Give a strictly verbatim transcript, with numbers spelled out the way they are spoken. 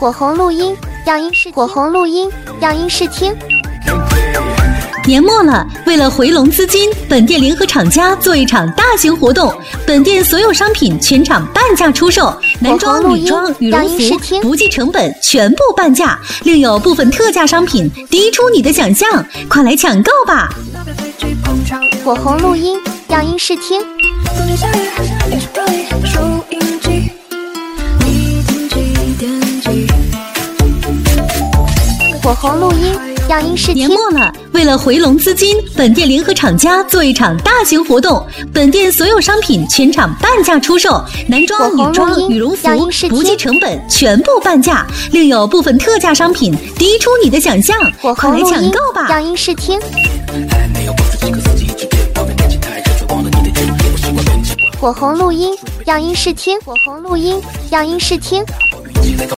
火红录音，让音视火红录音，让音视听。 年末了，为了回笼资金，本店联合厂家做一场大型活动，本店所有商品全场半价出售，男装、女装、羽绒服不计成本，全部半价，另有部分特价商品低出你的想象，快来抢购吧！ 火红录音，让音视听。火红录音，让音视听。 年末了，为了回笼资金，本店联合厂家做一场大型活动，本店所有商品全场半价出售，男装、女装、羽绒服不计成本，全部半价，另有部分特价商品低出你的想象，快来抢购吧！ 让音视听。火红录音，让音视听。火红录音，让音视听。